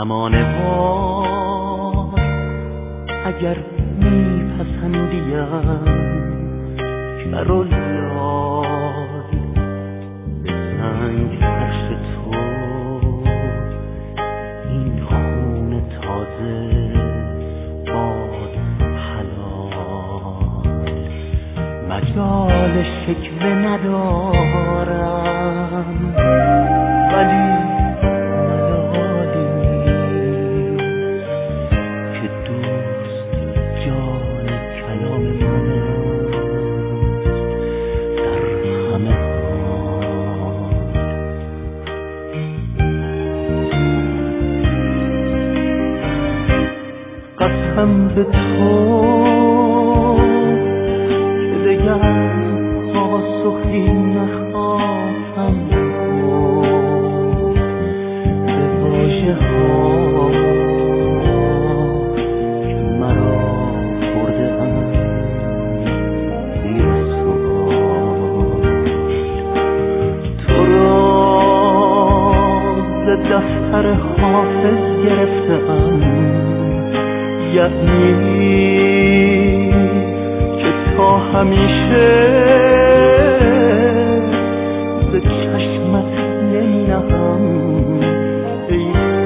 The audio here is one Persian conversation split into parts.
زمانه ها اگر میپسندیم کرالای به سنگ فرش تو این خون تازه باد حلال مجال شکوه ندارم ولی قسم به تو که دیگر پاسخی نخواهم به واژه ها که مرا برده اند زیر سوال تو را ز دفتر حافظ گرفته‌ام یعنی که تا همیشه به چشمت نمی نهم ای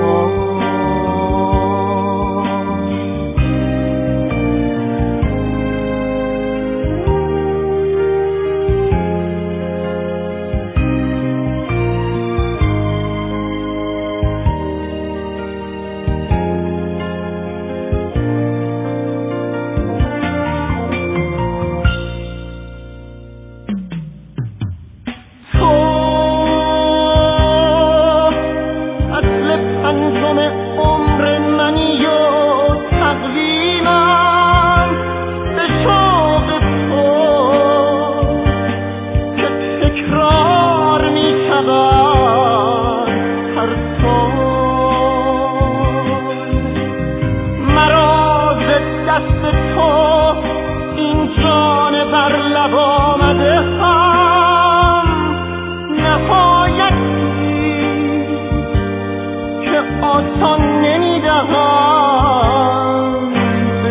آسان نمیدهم به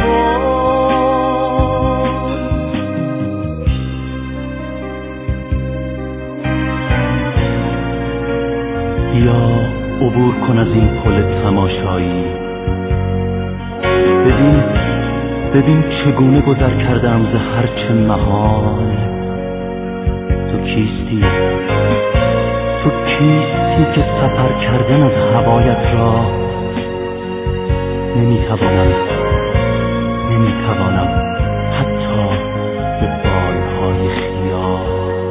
زبان یا عبور کن از این پل تماشایی ببین چگونه گذر کردم ز هرچه محال تو کیستی که سفر کردن از هوایت را نمیتوانم حتی به بالهای خیال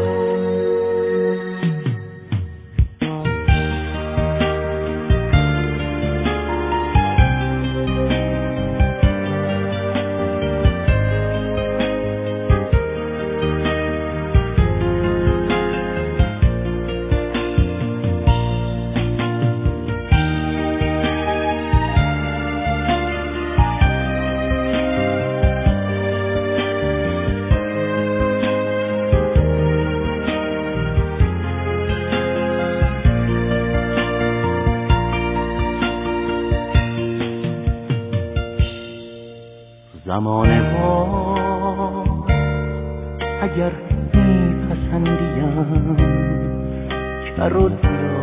زمانه ها اگر میپسندیم کرالای